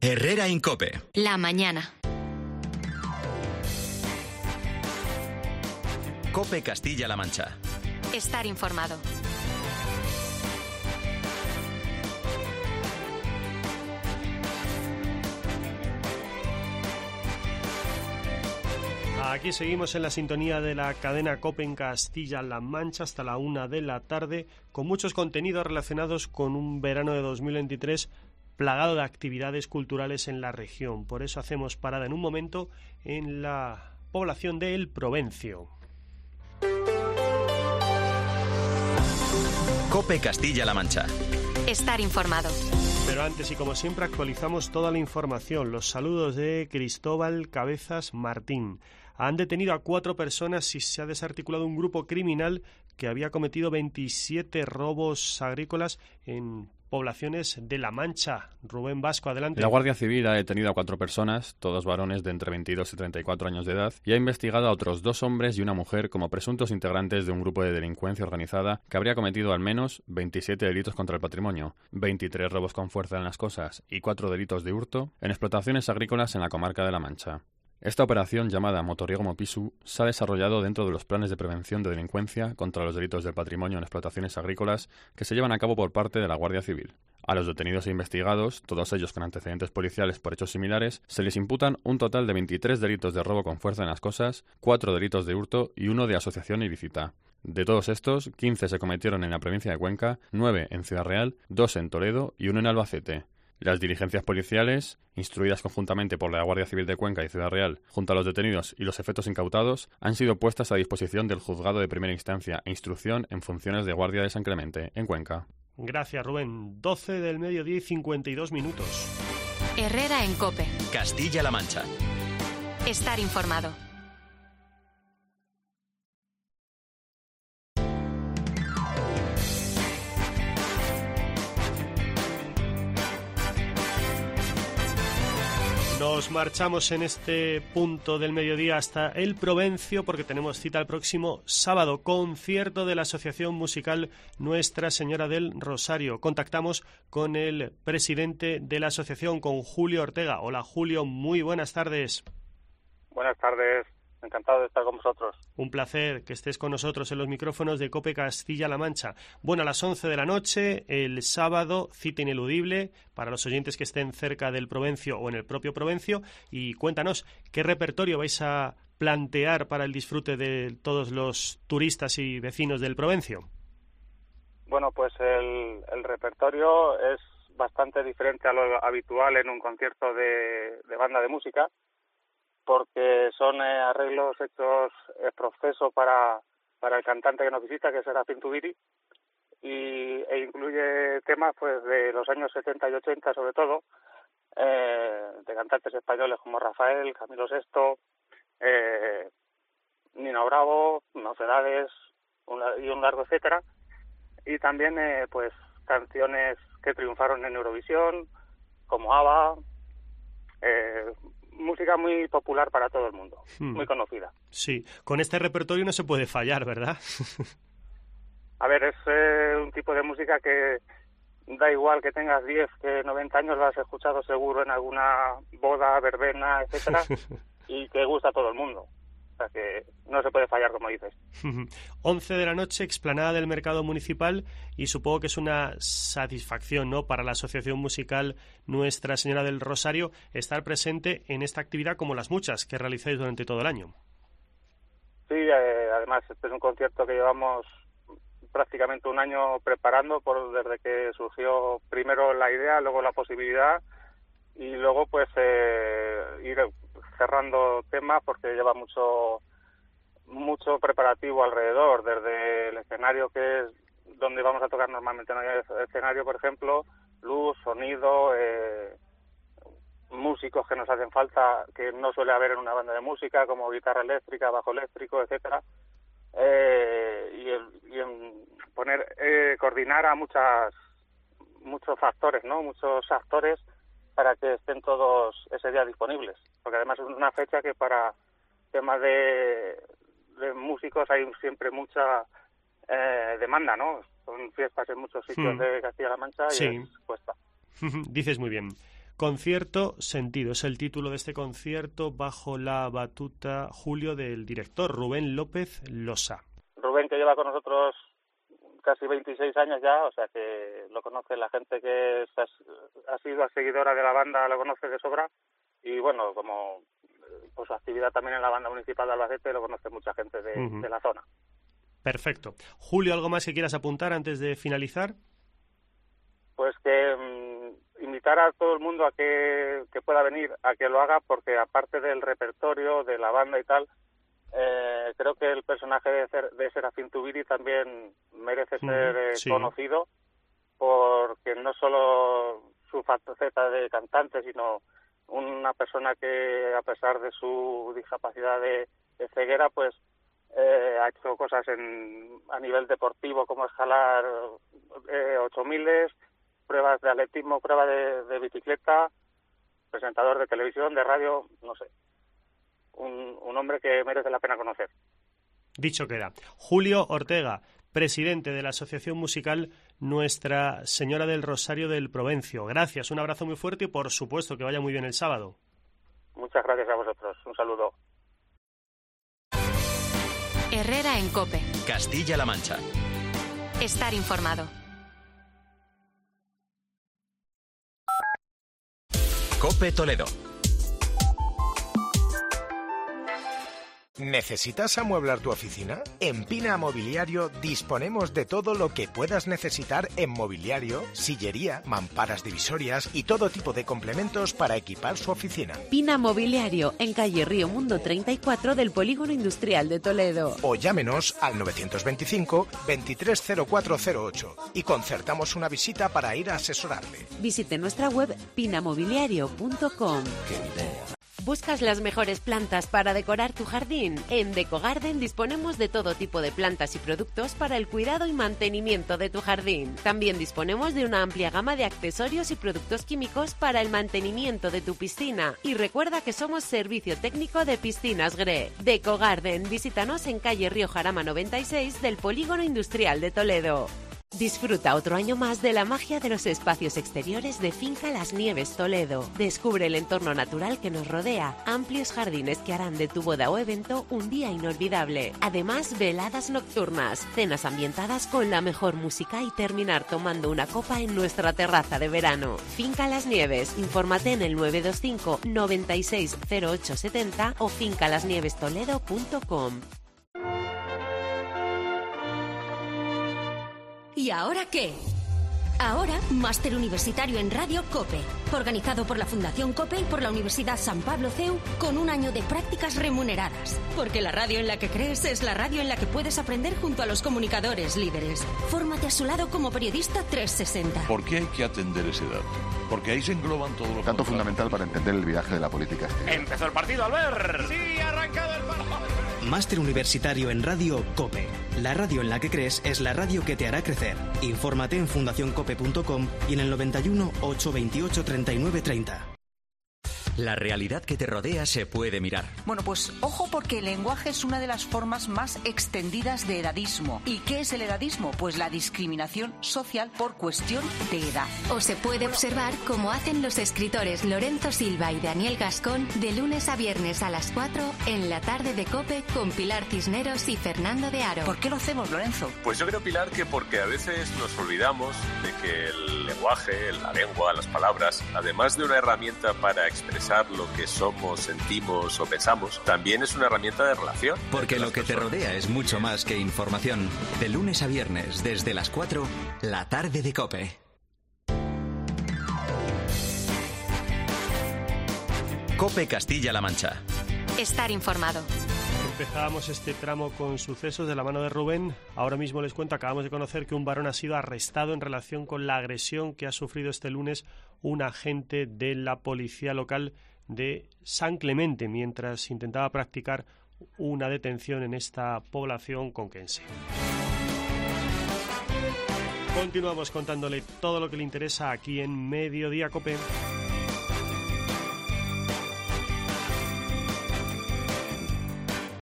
Herrera en COPE. La mañana. COPE Castilla-La Mancha. Estar informado. Aquí seguimos en la sintonía de la cadena COPE en Castilla-La Mancha hasta la 1 de la tarde, con muchos contenidos relacionados con un verano de 2023 plagado de actividades culturales en la región. Por eso hacemos parada en un momento en la población de El Provencio. COPE Castilla-La Mancha. Estar informado. Pero antes, y como siempre, actualizamos toda la información. Los saludos de Cristóbal Cabezas Martín. Han detenido a 4 personas y se ha desarticulado un grupo criminal que había cometido 27 robos agrícolas en poblaciones de La Mancha. Rubén Vasco, adelante. La Guardia Civil ha detenido a 4 personas, todos varones de entre 22 y 34 años de edad, y ha investigado a otros 2 hombres y una mujer como presuntos integrantes de un grupo de delincuencia organizada que habría cometido al menos 27 delitos contra el patrimonio, 23 robos con fuerza en las cosas y 4 delitos de hurto en explotaciones agrícolas en la comarca de La Mancha. Esta operación, llamada Motorriego Mopisu, se ha desarrollado dentro de los planes de prevención de delincuencia contra los delitos del patrimonio en explotaciones agrícolas que se llevan a cabo por parte de la Guardia Civil. A los detenidos e investigados, todos ellos con antecedentes policiales por hechos similares, se les imputan un total de 23 delitos de robo con fuerza en las cosas, 4 delitos de hurto y 1 de asociación ilícita. De todos estos, 15 se cometieron en la provincia de Cuenca, 9 en Ciudad Real, 2 en Toledo y 1 en Albacete. Las diligencias policiales, instruidas conjuntamente por la Guardia Civil de Cuenca y Ciudad Real, junto a los detenidos y los efectos incautados, han sido puestas a disposición del Juzgado de Primera Instancia e Instrucción en funciones de Guardia de San Clemente, en Cuenca. Gracias, Rubén. 12 del mediodía y 52 minutos. Herrera en COPE. Castilla-La Mancha. Estar informado. Nos marchamos en este punto del mediodía hasta El Provencio porque tenemos cita el próximo sábado, concierto de la Asociación Musical Nuestra Señora del Rosario. Contactamos con el presidente de la asociación, con Julio Ortega. Hola Julio, muy buenas tardes. Buenas tardes, encantado de estar con vosotros. Un placer que estés con nosotros en los micrófonos de COPE Castilla-La Mancha. Bueno, a las 11 de la noche, el sábado, cita ineludible para los oyentes que estén cerca del Provencio o en el propio Provencio. Y cuéntanos, ¿qué repertorio vais a plantear para el disfrute de todos los turistas y vecinos del Provencio? Bueno, pues el repertorio es bastante diferente a lo habitual en un concierto de banda de música, porque son arreglos hechos proceso para el cantante que nos visita, que es Serafín Tubiri, e incluye temas pues de los años 70 y 80 sobre todo, de cantantes españoles como Rafael, Camilo Sesto, Nino Bravo, Mocedades y un largo etcétera, y también pues canciones que triunfaron en Eurovisión, como ABBA, música muy popular para todo el mundo, muy conocida. Sí, con este repertorio no se puede fallar, ¿verdad? A ver, es un tipo de música que da igual que tengas 10, que 90 años, lo has escuchado seguro en alguna boda, verbena, etcétera, y que gusta a todo el mundo. O sea que no se puede fallar, como dices. 11 de la noche, explanada del Mercado Municipal, y supongo que es una satisfacción, ¿no?, para la Asociación Musical Nuestra Señora del Rosario estar presente en esta actividad como las muchas que realizáis durante todo el año. Sí, además este es un concierto que llevamos prácticamente un año preparando desde que surgió primero la idea, luego la posibilidad y luego pues ir cerrando temas porque lleva mucho preparativo alrededor, desde el escenario, que es donde vamos a tocar normalmente, no hay escenario, por ejemplo, luz, sonido, músicos que nos hacen falta, que no suele haber en una banda de música, como guitarra eléctrica, bajo eléctrico, etcétera, y en coordinar a muchos factores, ¿no?, muchos actores para que estén todos ese día disponibles, porque además es una fecha que para temas de músicos hay siempre mucha demanda, ¿no? Son fiestas en muchos sitios de Castilla-La Mancha y sí, es cuesta. Dices muy bien. Concierto Sentido es el título de este concierto bajo la batuta, Julio, del director Rubén López Losa. Rubén, que lleva con nosotros casi 26 años ya, o sea que lo conoce la gente que ha sido seguidora de la banda, lo conoce de sobra, y bueno, como por su actividad también en la banda municipal de Albacete, lo conoce mucha gente de la zona. Perfecto. Julio, ¿algo más que quieras apuntar antes de finalizar? Pues que invitar a todo el mundo a que pueda venir, a que lo haga, porque aparte del repertorio, de la banda y tal, creo que el personaje de Serafín Tubiri también merece ser conocido, porque no solo su faceta de cantante, sino una persona que, a pesar de su discapacidad de ceguera, pues ha hecho cosas a nivel deportivo, como escalar 8000, pruebas de atletismo, pruebas de bicicleta, presentador de televisión, de radio, no sé. Un hombre que merece la pena conocer. Dicho queda. Julio Ortega, presidente de la Asociación Musical Nuestra Señora del Rosario del Provencio. Gracias, un abrazo muy fuerte y por supuesto que vaya muy bien el sábado. Muchas gracias a vosotros. Un saludo. Herrera en COPE. Castilla-La Mancha. Estar informado. COPE Toledo. ¿Necesitas amueblar tu oficina? En Pina Mobiliario disponemos de todo lo que puedas necesitar en mobiliario, sillería, mamparas divisorias y todo tipo de complementos para equipar su oficina. Pina Mobiliario, en calle Río Mundo 34 del Polígono Industrial de Toledo. O llámenos al 925 230408 y concertamos una visita para ir a asesorarle. Visite nuestra web pinamobiliario.com. ¡Qué idea! ¿Buscas las mejores plantas para decorar tu jardín? En Decogarden disponemos de todo tipo de plantas y productos para el cuidado y mantenimiento de tu jardín. También disponemos de una amplia gama de accesorios y productos químicos para el mantenimiento de tu piscina. Y recuerda que somos servicio técnico de piscinas GRE. Decogarden, visítanos en calle Río Jarama 96 del Polígono Industrial de Toledo. Disfruta otro año más de la magia de los espacios exteriores de Finca Las Nieves Toledo. Descubre el entorno natural que nos rodea, amplios jardines que harán de tu boda o evento un día inolvidable. Además, veladas nocturnas, cenas ambientadas con la mejor música y terminar tomando una copa en nuestra terraza de verano. Finca Las Nieves, infórmate en el 925 96 08 70 o fincalasnievestoledo.com. ¿Y ahora qué? Ahora, Máster Universitario en Radio COPE, organizado por la Fundación COPE y por la Universidad San Pablo CEU, con un año de prácticas remuneradas. Porque la radio en la que crees es la radio en la que puedes aprender junto a los comunicadores líderes. Fórmate a su lado como periodista 360. ¿Por qué hay que atender ese dato? Porque ahí se engloban todos los... Tanto fundamental para entender el viaje de la política exterior. ¡Empezó el partido, Albert! ¡Sí, ha arrancado el partido! Máster Universitario en Radio COPE. La radio en la que crees es la radio que te hará crecer. Infórmate en fundacioncope.com y en el 91 828 39 30. La realidad que te rodea se puede mirar. Bueno, pues ojo, porque el lenguaje es una de las formas más extendidas de edadismo. ¿Y qué es el edadismo? Pues la discriminación social por cuestión de edad. O se puede observar como hacen los escritores Lorenzo Silva y Daniel Gascón de lunes a viernes a las 4 en la tarde de COPE con Pilar Cisneros y Fernando de Aro. ¿Por qué lo hacemos, Lorenzo? Pues yo creo, Pilar, que porque a veces nos olvidamos de que el lenguaje, la lengua, las palabras, además de una herramienta para expresar lo que somos, sentimos o pensamos, también es una herramienta de relación. Porque lo que te rodea es mucho más que información. De lunes a viernes, desde las 4, la tarde de COPE. COPE Castilla-La Mancha. Estar informado. Empezábamos este tramo con sucesos de la mano de Rubén. Ahora mismo les cuento, acabamos de conocer que un varón ha sido arrestado en relación con la agresión que ha sufrido este lunes un agente de la policía local de San Clemente mientras intentaba practicar una detención en esta población conquense. Continuamos contándole todo lo que le interesa aquí en Mediodía COPE.